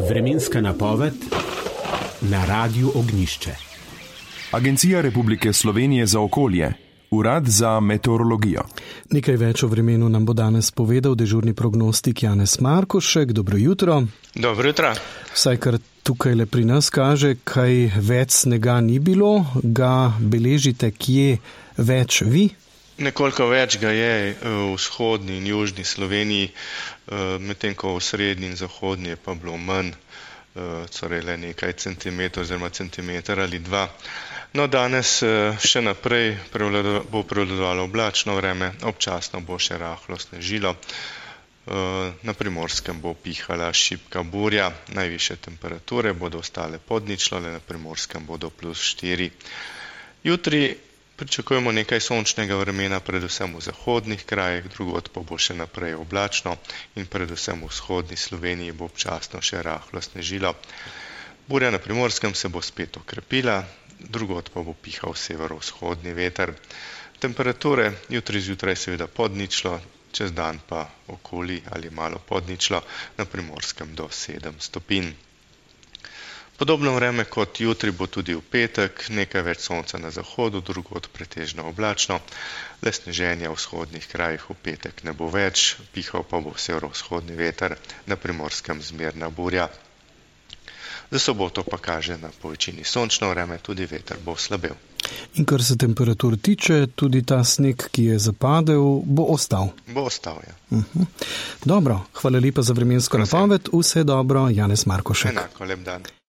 Vremenska napoved na Radiu Ognjišče. Agencija Republike Slovenije za okolje, Urad za meteorologijo. Nekaj več o vremenu nam bo danes povedal dežurni prognostik Janez Markošek. Dobro jutro. Dobro jutro. Vsaj kar tukaj le pri nas kaže, kaj več snega ni bilo, ga beležite kje več vi? Nekoliko več ga je v vzhodni in južni Sloveniji, medtem ko v srednji in zahodnji je pa bilo manj, torej le nekaj centimetrov oziroma centimeter ali dva. No, danes še naprej bo prevladovalo oblačno vreme, občasno bo še rahlo snežilo. Na Primorskem bo pihala šibka burja, najvišje temperature bodo ostale pod ničlo, le na Primorskem bodo +4. Jutri pričakujemo nekaj sončnega vremena, predvsem v zahodnih krajih, drugod pa bo še naprej oblačno in predvsem v vzhodni Sloveniji bo občasno še rahlo snežilo. Burja na Primorskem se bo spet okrepila, drugod pa bo pihal severovzhodni veter. Temperature jutri zjutraj seveda pod ničlo, čez dan pa okoli ali malo pod ničlo, na Primorskem do 7 stopinj. Podobno vreme kot jutri bo tudi v petek, nekaj več sonca na zahodu, drugod pretežno oblačno, le sneženja v vzhodnih krajih v petek ne bo več, pihal pa bo severovzhodni veter, na Primorskem zmerna burja. Za soboto pa kaže na povečini sončno vreme, tudi veter bo slabel. In kar se temperatur tiče, tudi ta sneg, ki je zapadel, bo ostal? Bo ostal, ja. Dobro, hvala lepa za vremensko napoved, vse dobro, Janez Markošek. Enako, lep dan.